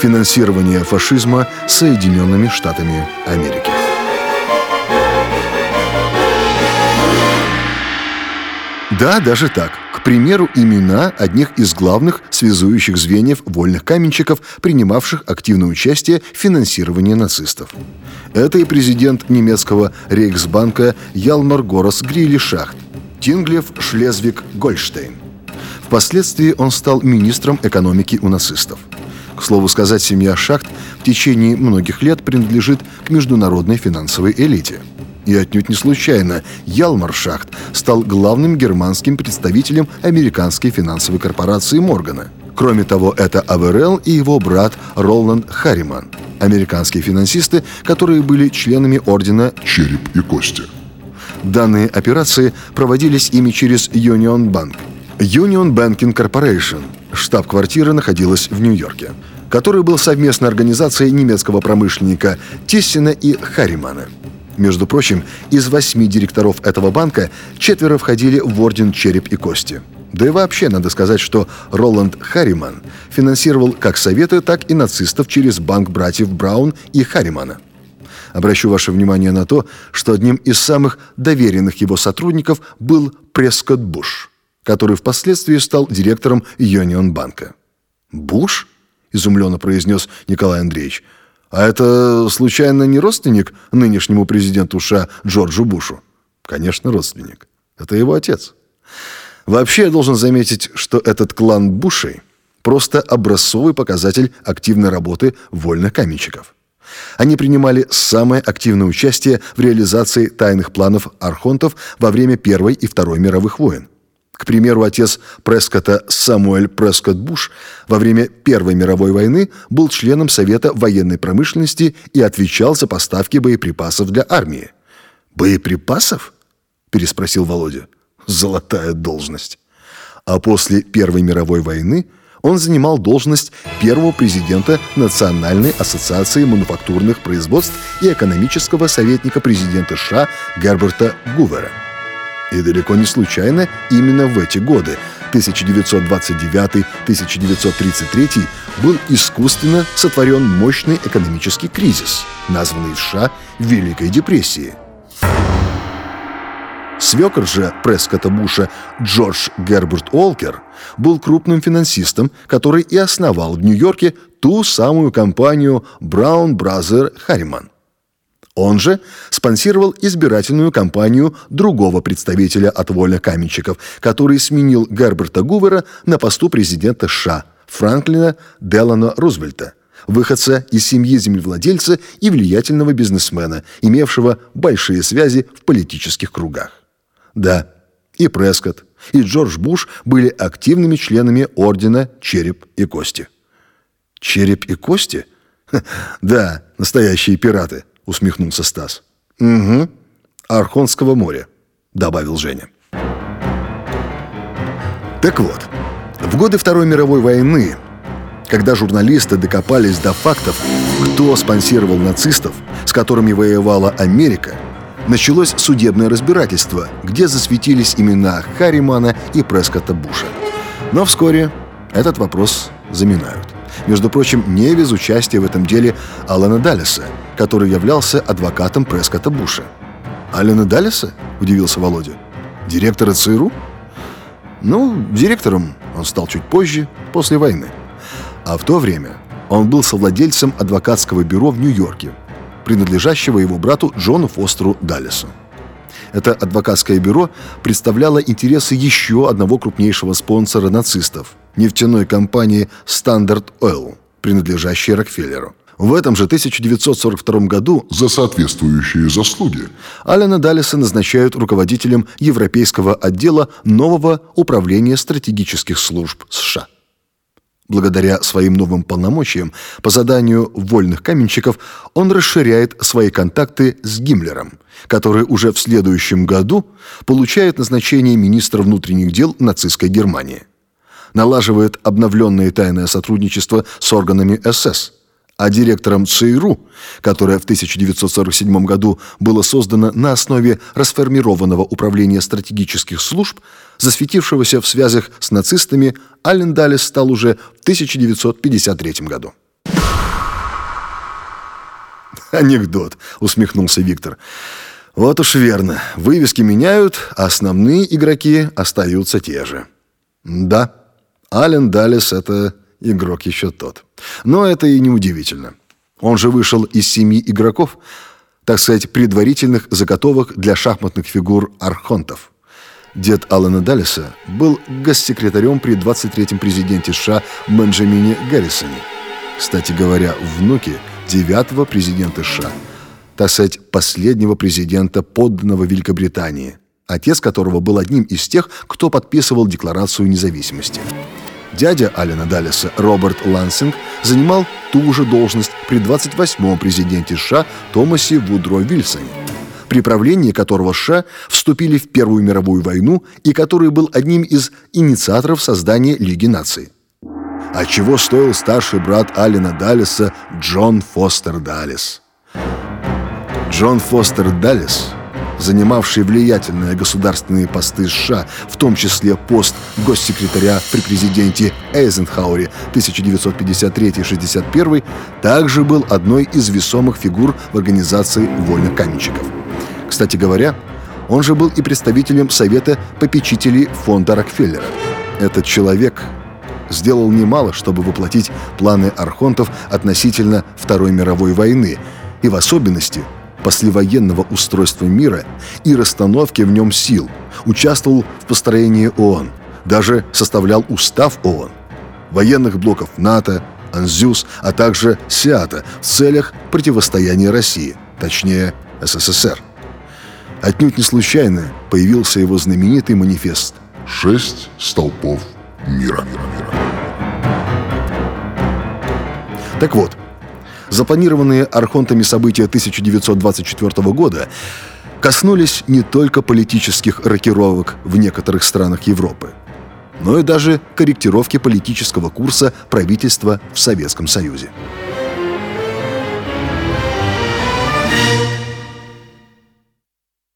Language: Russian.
Финансирование фашизма Соединенными Штатами Америки. Да, даже так. К примеру, имена одних из главных связующих звеньев вольных каменщиков, принимавших активное участие в финансировании нацистов. Это и президент немецкого Рейхсбанка Ялмар Горас Грили Шахт, Тинглев Шлезвиг Гольштейн. Впоследствии он стал министром экономики у нацистов. К слову сказать, семья Шахт в течение многих лет принадлежит к международной финансовой элите. И отнюдь не случайно Ялмар Шахт стал главным германским представителем американской финансовой корпорации Моргана. Кроме того, это Аверелл и его брат Роланд Харриман, американские финансисты, которые были членами ордена «Череп и кости». Данные операции проводились ими через Union Bank. Union Banking Corporation, штаб-квартира находилась в Нью-Йорке, который был совместной организацией немецкого промышленника Тиссена и Харримана. Между прочим, из 8 директоров этого банка 4 входили в орден «Череп и кости». Да и вообще, надо сказать, что Роланд Харриман финансировал как Советы, так и нацистов через банк братьев Браун и Харримана. Обращу ваше внимание на то, что одним из самых доверенных его сотрудников был Прескотт Буш, который впоследствии стал директором Юнион Банка. «Буш?» – изумленно произнес Николай Андреевич. «А это, случайно, не родственник нынешнему президенту США Джорджу Бушу?» «Конечно, родственник. Это его отец». Вообще, я должен заметить, что этот клан Бушей – просто образцовый показатель активной работы вольных каменщиков. Они принимали самое активное участие в реализации тайных планов архонтов во время Первой и Второй мировых войн. К примеру, отец Прескотта Самуэль Прескотт Буш во время Первой мировой войны был членом Совета военной промышленности и отвечал за поставки боеприпасов для армии. «Боеприпасов?» – переспросил Володя. «Золотая должность». А после Первой мировой войны он занимал должность первого президента Национальной ассоциации мануфактурных производств и экономического советника президента США Герберта Гувера. И далеко не случайно именно в эти годы, 1929-1933, был искусственно сотворен мощный экономический кризис, названный в США Великой депрессией. Свекр же Прескотта Буша Джордж Герберт Уолкер был крупным финансистом, который и основал в Нью-Йорке ту самую компанию Brown Brothers Harriman. Он же спонсировал избирательную кампанию другого представителя от вольных каменщиков, который сменил Герберта Гувера на посту президента США Франклина Делано Рузвельта, выходца из семьи землевладельца и влиятельного бизнесмена, имевшего большие связи в политических кругах. Да, и Прескотт, и Джордж Буш были активными членами ордена «Череп и кости». «Череп и кости?» «Да, настоящие пираты», — усмехнулся Стас. «Угу, Архонского моря», — добавил Женя. Так вот, в годы Второй мировой войны, когда журналисты докопались до фактов, кто спонсировал нацистов, с которыми воевала Америка, началось судебное разбирательство, где засветились имена Харримана и Прескотта Буша. Но вскоре этот вопрос заминают. Между прочим, не без участия в этом деле Алана Даллеса, который являлся адвокатом Прескотта Буша. «Алана Даллеса?» – удивился Володя. «Директора ЦРУ?» Ну, директором он стал чуть позже, после войны. А в то время он был совладельцем адвокатского бюро в Нью-Йорке, принадлежащего его брату Джону Фостеру Даллесу. Это адвокатское бюро представляло интересы еще одного крупнейшего спонсора нацистов – нефтяной компании Standard Oil, принадлежащей Рокфеллеру. В этом же 1942 году за соответствующие заслуги Алана Даллеса назначают руководителем европейского отдела нового управления стратегических служб США. Благодаря своим новым полномочиям по заданию вольных каменщиков он расширяет свои контакты с Гиммлером, который уже в следующем году получает назначение министра внутренних дел нацистской Германии. Налаживает обновленное тайное сотрудничество с органами СС, а директором ЦРУ, которое в 1947 году было создано на основе расформированного управления стратегических служб, засветившегося в связях с нацистами, Ален Даллес стал уже в 1953 году. «Анекдот», — усмехнулся Виктор. «Вот уж верно. Вывески меняют, а основные игроки остаются те же». Да, Ален Даллес — это игрок еще тот. Но это и не удивительно. Он же вышел из 7 игроков, так сказать, предварительных заготовок для шахматных фигур архонтов. Дед Алена Даллеса был госсекретарем при 23-м президенте США Бенджамине Гаррисоне. Кстати говоря, внуки 9-го президента США, так сказать, последнего президента подданного Великобритании, отец которого был одним из тех, кто подписывал Декларацию независимости. Дядя Алена Даллеса, Роберт Лансинг, занимал ту же должность при 28-м президенте США Томасе Вудро Вильсоне, при правлении которого США вступили в Первую мировую войну и который был одним из инициаторов создания Лиги наций. А чего стоил старший брат Алена Даллеса Джон Фостер Даллес? Джон Фостер Даллес, занимавший влиятельные государственные посты США, в том числе пост госсекретаря при президенте Эйзенхауэре 1953-61, также был одной из весомых фигур в организации вольных каменщиков. Кстати говоря, он же был и представителем Совета попечителей фонда Рокфеллера. Этот человек сделал немало, чтобы воплотить планы архонтов относительно Второй мировой войны и в особенности послевоенного устройства мира и расстановки в нем сил, участвовал в построении ООН, даже составлял устав ООН, военных блоков НАТО, АНЗЮС, а также СИАТО в целях противостояния России, точнее СССР. Отнюдь не случайно появился его знаменитый манифест «6 столпов мира». Так вот, запланированные архонтами события 1924 года коснулись не только политических рокировок в некоторых странах Европы, но и даже корректировки политического курса правительства в Советском Союзе.